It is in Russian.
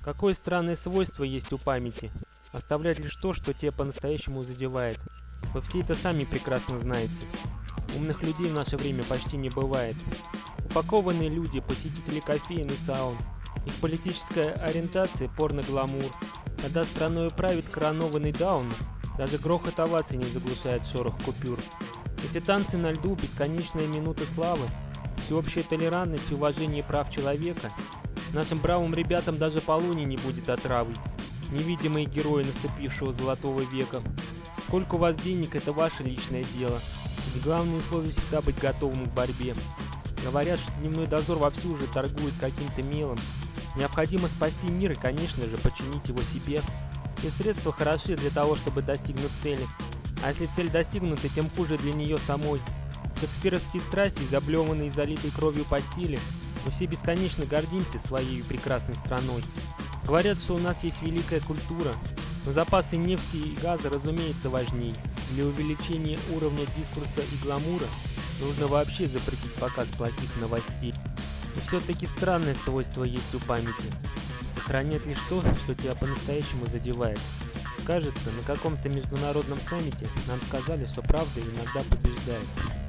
Какое странное свойство есть у памяти? Оставлять лишь то, что тебя по-настоящему задевает. Вы все это сами прекрасно знаете. Умных людей в наше время почти не бывает. Упакованные люди, посетители кофеин и саун. Их политическая ориентация – порно-гламур. Когда страной правит коронованный даун, даже грохот оваций не заглушает шорох купюр. Эти танцы на льду, бесконечные минуты славы, всеобщая толерантность и уважение прав человека. Нашим бравым ребятам даже полуния не будет отравой. Невидимые герои наступившего золотого века. Сколько у вас денег – это ваше личное дело. Ведь главное условие всегда быть готовым к борьбе. Говорят, что дневной дозор вовсю уже торгует каким-то мелом. Необходимо спасти мир и, конечно же, подчинить его себе. Все средства хороши для того, чтобы достигнуть цели. А если цель достигнута, тем хуже для нее самой. Шекспировские страсти, заблеванные и залитой кровью постели, мы все бесконечно гордимся своей прекрасной страной. Говорят, что у нас есть великая культура, но запасы нефти и газа, разумеется, важнее. Для увеличения уровня дискурса и гламура нужно вообще запретить показ плохих новостей. И все-таки странное свойство есть у памяти. Сохранять лишь то, что тебя по-настоящему задевает. Кажется, на каком-то международном саммите нам сказали, что правда иногда побеждает.